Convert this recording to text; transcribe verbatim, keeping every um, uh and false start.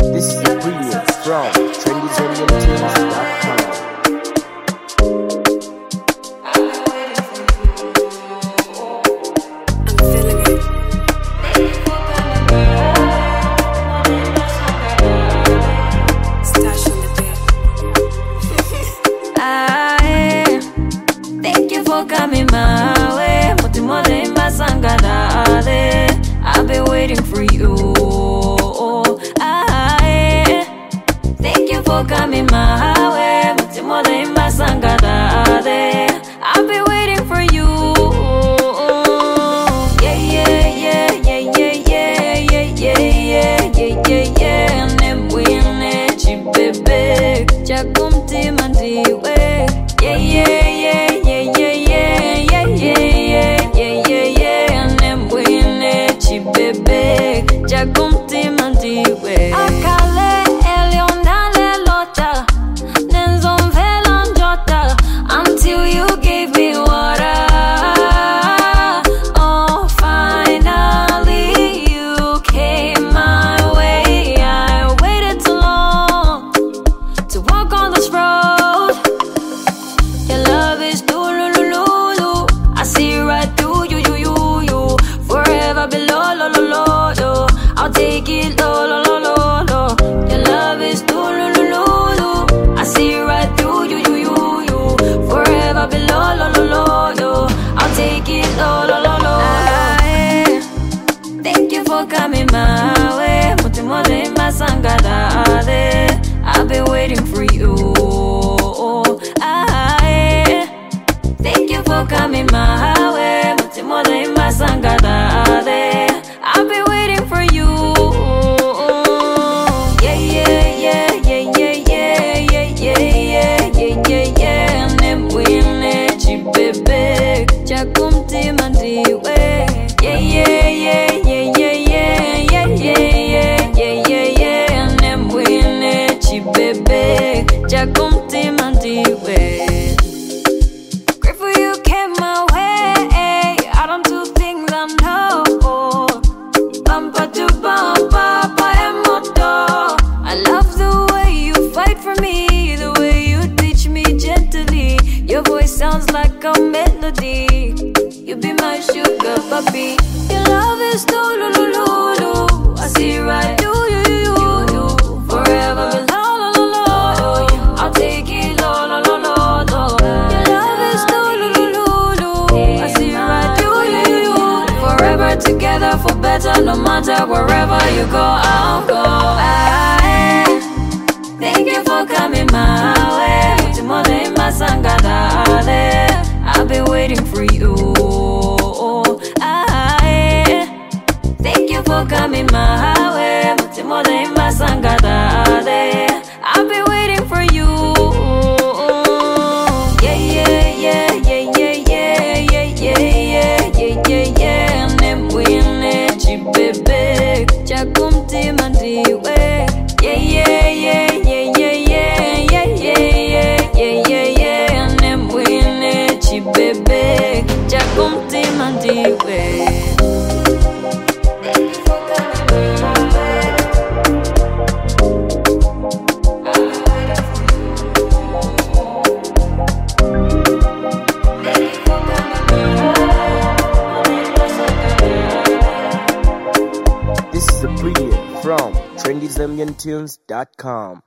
This is a premiere from trendy zonian tunes dot com. Coming my way, Mutimole Masangadale. I've been waiting for you. I thank you for coming my way, Mutimole Masangadale. I've been waiting for you. Yeah, yeah, yeah, yeah, yeah, yeah, yeah, yeah, yeah, yeah, yeah, yeah. And then we need you, baby. Jakumti mandiwe. Yeah, yeah, yeah, yeah, yeah. Jakumti mandiwe akale elionale lota nenzon velan jota until you gave me water. Oh, finally you came my way. I waited too long to walk on this road. Your love is do-lu-lu-lu-lu. I see right through you, you, you, you. Forever below, lo, lo, lo. I'll take it low, low, low, low, low. Your love is do, lo, lo, lo, lo. I see right through you, you, you, you. Forever below, lo, lo, lo, lo. I'll take it low, low, low, low. I, thank you for coming my way. Mutimole Masangadale. I've been waiting for you. I, thank you for coming my way. Mutimole Masangadale. I've been waiting for you. Yeah, yeah, yeah, yeah, yeah, yeah, yeah, yeah, yeah, yeah, yeah. And then we need you, baby. Jakumti mandiwe. Yeah, yeah, yeah, yeah, yeah, yeah, yeah, yeah, yeah, yeah, yeah. And then we need you, baby. Jakumti mandiwe. Grateful you came my way. I don't do things I know. I love the way you fight for me, the way you teach me gently. Your voice sounds like a melody. You be my sugar puppy. Your love is do-lu-lu-lu-lu. I see right through you, you, you, you. Forever below, lo, lo, lo. I'll take it low, lo, lo, lo, lo. Your love is do-lu-lu-lu-lu. I see right through you, you, you. Forever together for better, no matter wherever you go, I'll go. I, thank you for coming my way. Mutimole Masangadale. I've been waiting for you. I, thank you for coming my way. Mutimole Masangadale. I've been waiting for you. Yeah, yeah, yeah, yeah, yeah, yeah, yeah, yeah, yeah, yeah, yeah. And then we need you, baby. Jakumti mandiwe. Yeah, yeah, yeah, yeah, yeah, yeah, yeah, yeah, yeah, yeah, yeah. And then we need you, baby. Jakumti mandiwe. This is a premiere from trendy zonian tunes dot com.